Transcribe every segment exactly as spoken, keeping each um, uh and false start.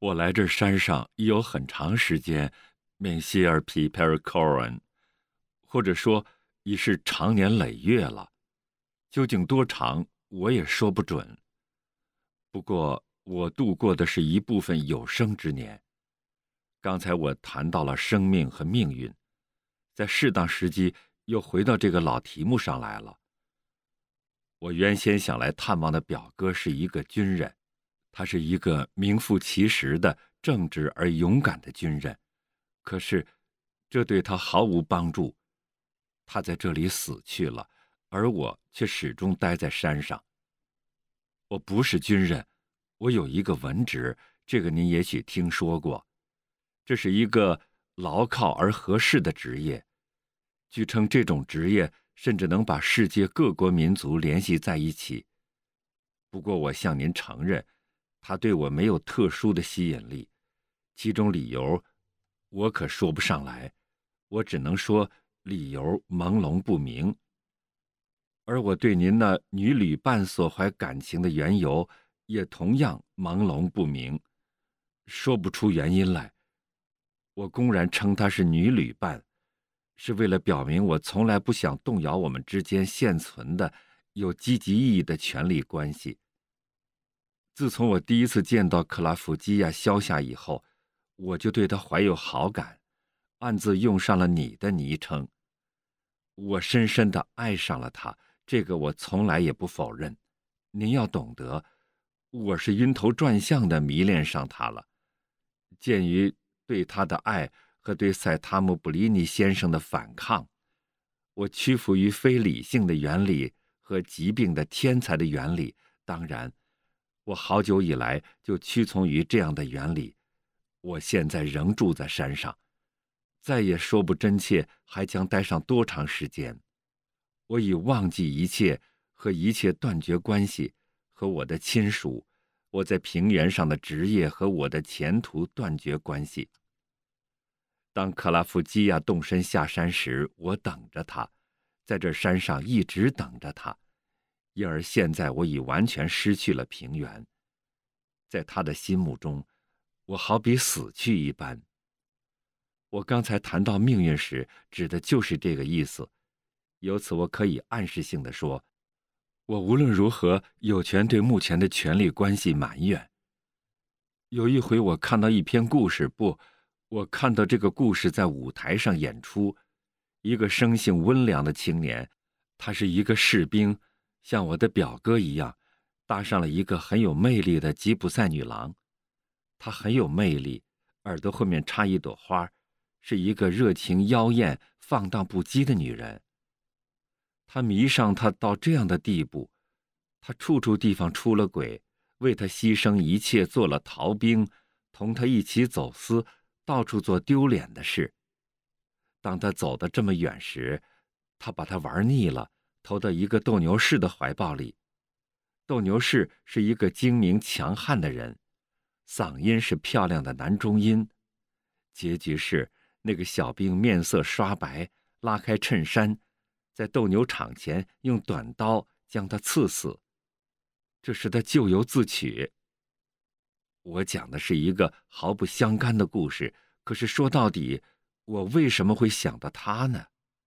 我来这山上已有很长时间，明希尔皮佩尔科恩，或者说已是长年累月了，究竟多长我也说不准。不过我度过的是一部分有生之年。刚才我谈到了生命和命运，在适当时机又回到这个老题目上来了。我原先想来探望的表哥是一个军人，他是一个名副其实的正直而勇敢的军人，可是这对他毫无帮助。他在这里死去了，而我却始终待在山上。我不是军人，我有一个文职，这个您也许听说过。这是一个牢靠而合适的职业，据称这种职业甚至能把世界各国民族联系在一起。不过我向您承认，它对我没有特殊的吸引力，其中理由我可说不上来，我只能说理由朦胧不明。而我对您那女旅伴所怀感情的缘由也同样朦胧不明，说不出原因来。我公然称她是女旅伴，是为了表明我从来不想动摇我们之间现存的有积极意义的权利关系。自从我第一次见到克拉夫基亚肖夏以后，我就对她怀有好感，暗自用上了你的昵称。我深深地爱上了她，这个我从来也不否认。您要懂得，我是晕头转向地迷恋上她了。鉴于对她的爱和对塞塔姆布里尼先生的反抗，我屈服于非理性的原理和疾病的天才的原理。当然，我好久以来就屈从于这样的原理。我现在仍住在山上，再也说不真切还将待上多长时间。我已忘记一切，和一切断绝关系，和我的亲属，我在平原上的职业和我的前途断绝关系。当克拉夫基亚动身下山时，我等着他，在这山上一直等着他，因而现在我已完全失去了平原。在他的心目中，我好比死去一般。我刚才谈到命运时，指的就是这个意思。由此我可以暗示性地说，我无论如何有权对目前的权力关系埋怨。有一回我看到一篇故事，不，我看到这个故事在舞台上演出。一个生性温良的青年，他是一个士兵，像我的表哥一样，搭上了一个很有魅力的吉普赛女郎。她很有魅力，耳朵后面插一朵花，是一个热情妖艳、放荡不羁的女人。他迷上她到这样的地步，他处处地方出了轨，为她牺牲一切，做了逃兵，同她一起走私，到处做丢脸的事。当他走得这么远时，他把她玩腻了，投到一个斗牛士的怀抱里。斗牛士是一个精明强悍的人，嗓音是漂亮的男中音。结局是那个小兵面色刷白，拉开衬衫，在斗牛场前用短刀将他刺死。这是他咎由自取。我讲的是一个毫不相干的故事，可是说到底，我为什么会想到他呢？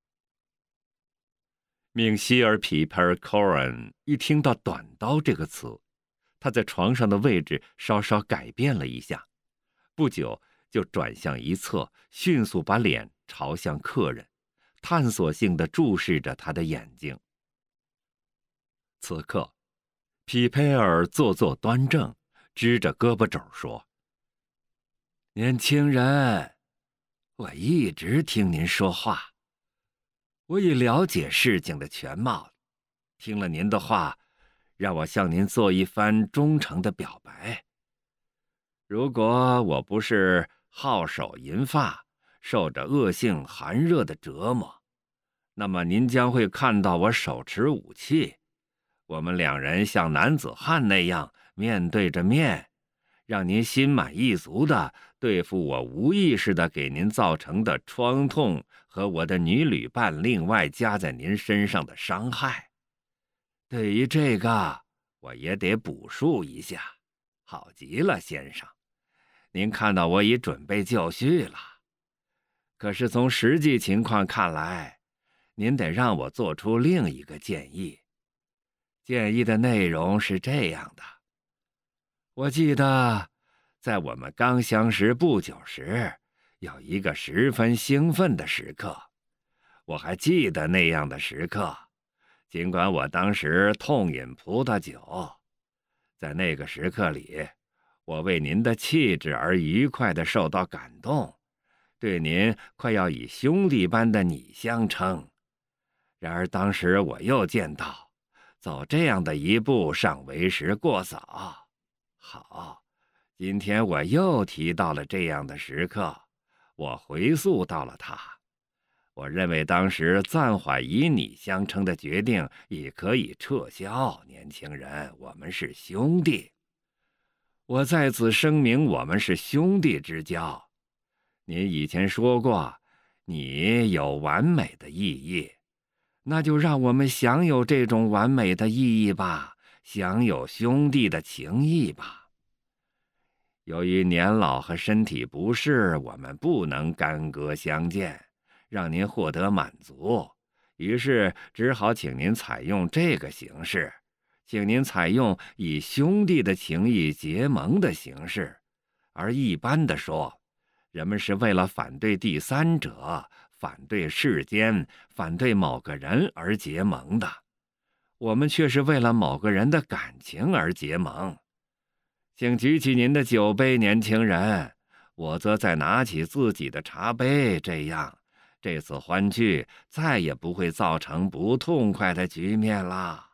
明希尔皮佩尔科恩一听到短刀这个词，他在床上的位置稍稍改变了一下，不久就转向一侧，迅速把脸朝向客人，探索性地注视着他的眼睛。此刻，皮佩尔坐坐端正，支着胳膊肘说：“年轻人，我一直听您说话，我已了解事情的全貌，听了您的话，让我向您做一番忠诚的表白。如果我不是好手淫发，受着恶性寒热的折磨，那么您将会看到我手持武器，我们两人像男子汉那样面对着面，让您心满意足地对付我无意识地给您造成的创痛和我的女旅伴另外加在您身上的伤害。对于这个，我也得补述一下。好极了，先生， 您看到我已准备就绪了。可是从实际情况看来，您得让我做出另一个建议。建议的内容是这样的：我记得，在我们刚相识不久时，有一个十分兴奋的时刻。我还记得那样的时刻，尽管我当时痛饮葡萄酒。在那个时刻里，我为您的气质而愉快地受到感动，对您快要以兄弟般的你相称。然而当时我又见到，走这样的一步尚为时过早。好，今天我又提到了这样的时刻，我回溯到了它。我认为当时暂缓以你相称的决定已可以撤销，年轻人，我们是兄弟。我在此声明，我们是兄弟之交。您以前说过，你有完美的意义，那就让我们享有这种完美的意义吧，享有兄弟的情谊吧。由于年老和身体不适，我们不能干戈相见，让您获得满足，于是只好请您采用这个形式，请您采用以兄弟的情谊结盟的形式。而一般的说，人们是为了反对第三者，反对世间，反对某个人而结盟的。我们却是为了某个人的感情而结盟。请举起您的酒杯，年轻人，我则再拿起自己的茶杯，这样这次欢聚再也不会造成不痛快的局面啦。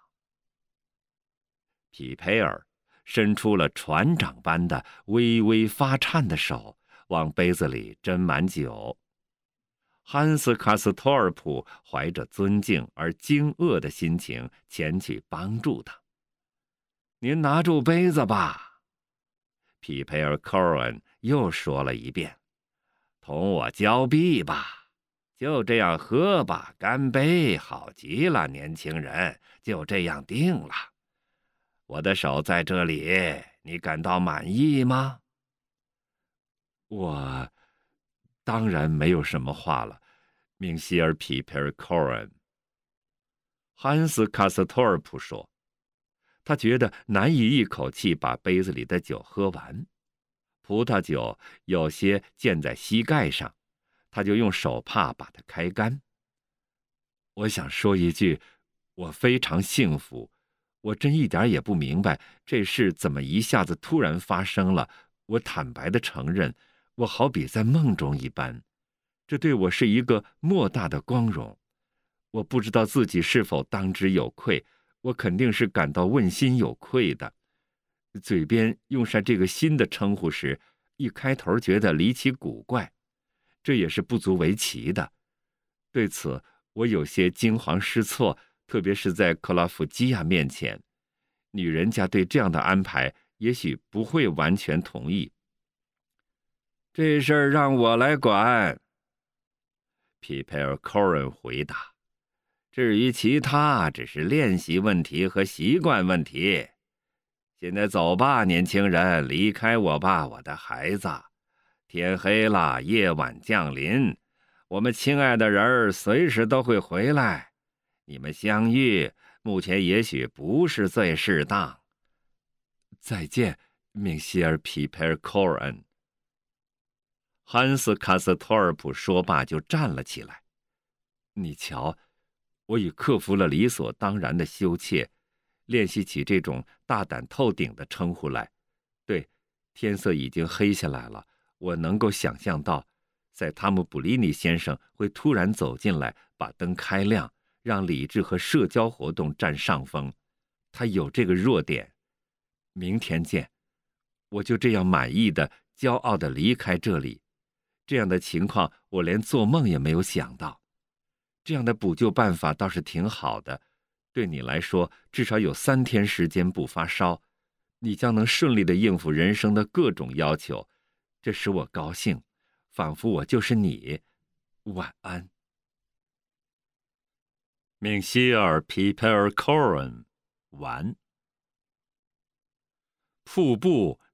匹佩尔伸出了船长般的微微发颤的手，往杯子里斟满酒。汉斯·卡斯托尔普怀着尊敬而惊愕的心情前去帮助他。您拿住杯子吧。匹佩尔·科恩又说了一遍，同我交臂吧，就这样喝吧，干杯，好极了，年轻人，就这样定了。我的手在这里，你感到满意吗？ 我当然没有什么话了，明希尔·皮佩尔·科恩。汉斯·卡斯托尔普说，他觉得难以一口气把杯子里的酒喝完。葡萄酒有些溅在膝盖上，他就用手帕把它开干。我想说一句，我非常幸福，我真一点也不明白这事怎么一下子突然发生了。我坦白地承认，我好比在梦中一般，这对我是一个莫大的光荣。我不知道自己是否当之有愧，我肯定是感到问心有愧的。嘴边用上这个新的称呼时，一开头觉得离奇古怪，这也是不足为奇的。对此，我有些惊惶失措，特别是在克拉夫基亚面前，女人家对这样的安排也许不会完全同意。 这事儿让我来管，皮佩尔·科恩回答。至于其他，只是练习问题和习惯问题。现在走吧，年轻人，离开我吧，我的孩子。天黑了，夜晚降临，我们亲爱的人儿随时都会回来。你们相遇，目前也许不是最适当。 再见，明希尔·皮佩尔·科恩。汉斯·卡斯托尔普说罢就站了起来。你瞧，我已克服了理所当然的羞怯，练习起这种大胆透顶的称呼来。对，天色已经黑下来了，我能够想象到，在汤姆·布里尼先生会突然走进来，把灯开亮，让理智和社交活动占上风。他有这个弱点。明天见。我就这样满意的、骄傲的离开这里。这样的情况，我连做梦也没有想到。这样的补救办法倒是挺好的，对你来说，至少有三天时间不发烧，你将能顺利地应付人生的各种要求，这使我高兴，仿佛我就是你。晚安。明希尔·皮佩尔·科恩，完。瀑布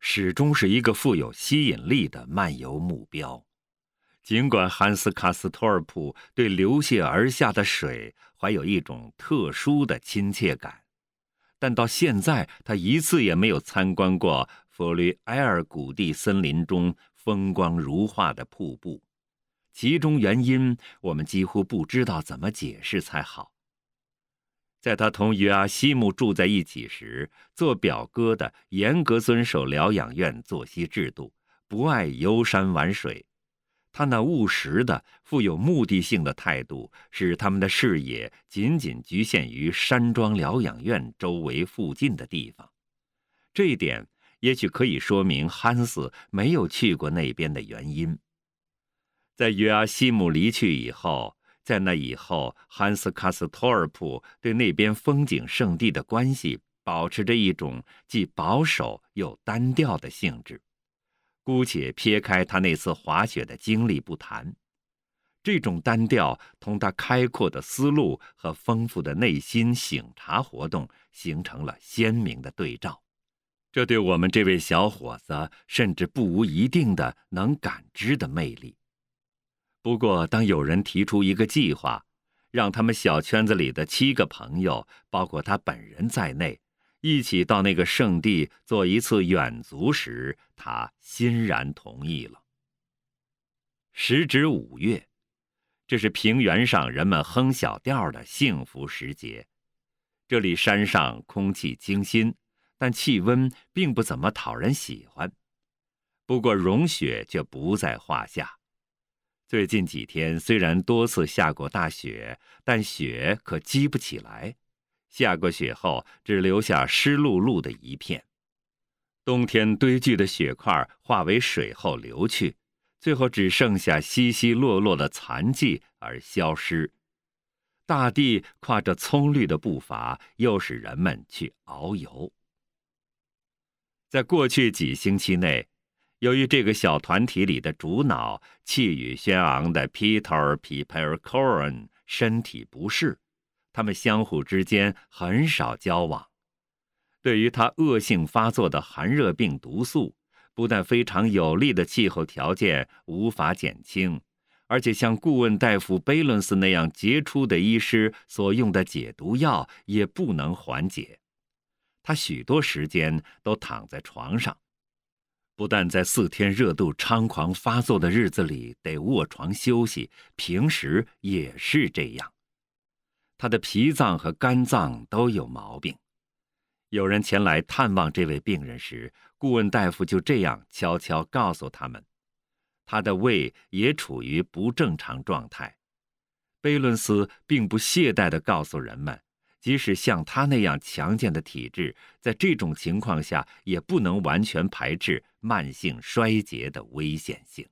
始终是一个富有吸引力的漫游目标。尽管汉斯·卡斯托尔普对流泻而下的水怀有一种特殊的亲切感，但到现在他一次也没有参观过弗吕埃尔谷地森林中风光如画的瀑布，其中原因我们几乎不知道怎么解释才好。在他同约阿希姆住在一起时，做表哥的严格遵守疗养院作息制度，不爱游山玩水。他那务实的、富有目的性的态度，使他们的视野仅仅局限于山庄疗养院周围附近的地方。这一点也许可以说明汉斯没有去过那边的原因。在约阿希姆离去以后，在那以后，汉斯·卡斯托尔普对那边风景胜地的关系保持着一种既保守又单调的性质。姑且撇开他那次滑雪的经历不谈，这种单调同他开阔的思路和丰富的内心省察活动形成了鲜明的对照。这对我们这位小伙子甚至不无一定的能感知的魅力。不过，当有人提出一个计划，让他们小圈子里的七个朋友，包括他本人在内，一起到那个圣地做一次远足时，他欣然同意了。时值五月，这是平原上人们哼小调的幸福时节。这里山上空气清新，但气温并不怎么讨人喜欢。不过融雪却不在话下。最近几天虽然多次下过大雪，但雪可积不起来。下过雪后，只留下湿漉漉的一片。冬天堆聚的雪块化为水后流去，最后只剩下稀稀落落的残迹而消失。大地跨着葱绿的步伐，诱使人们去遨游。在过去几星期内，由于这个小团体里的主脑气宇轩昂的 Peter Pipercoren 身体不适，他们相互之间很少交往。对于他恶性发作的寒热病毒素，不但非常有利的气候条件无法减轻，而且像顾问大夫贝伦斯那样杰出的医师所用的解毒药也不能缓解。他许多时间都躺在床上，不但在四天热度猖狂发作的日子里得卧床休息，平时也是这样。他的脾脏和肝脏都有毛病。有人前来探望这位病人时，顾问大夫就这样悄悄告诉他们，他的胃也处于不正常状态。贝伦斯并不懈怠地告诉人们，即使像他那样强健的体质，在这种情况下也不能完全排斥慢性衰竭的危险性。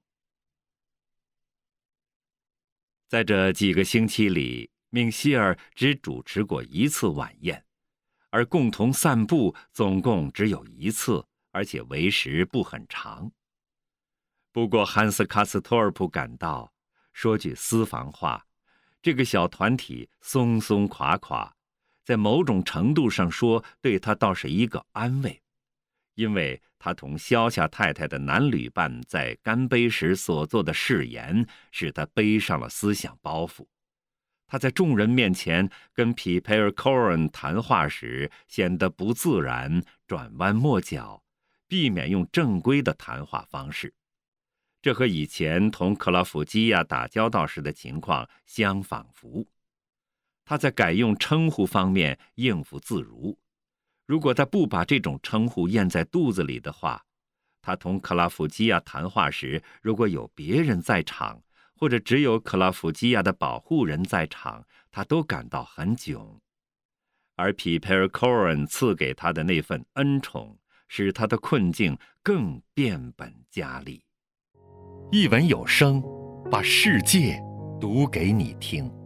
在这几个星期里，明希尔只主持过一次晚宴，而共同散步总共只有一次，而且为时不很长。不过汉斯·卡斯托尔普感到，说句私房话，这个小团体松松垮垮，在某种程度上说，对他倒是一个安慰，因为他同肖夏太太的男旅伴在干杯时所做的誓言，使他背上了思想包袱。他在众人面前跟皮佩尔·科恩谈话时显得不自然，转弯抹角，避免用正规的谈话方式。这和以前同克拉夫基亚打交道时的情况相仿佛。他在改用称呼方面应付自如。如果他不把这种称呼咽在肚子里的话，他同克拉夫基亚谈话时，如果有别人在场，或者只有克拉夫基亚的保护人在场，他都感到很囧。而皮佩尔·科恩赐给他的那份恩宠，使他的困境更变本加厉。一文有声，把世界读给你听。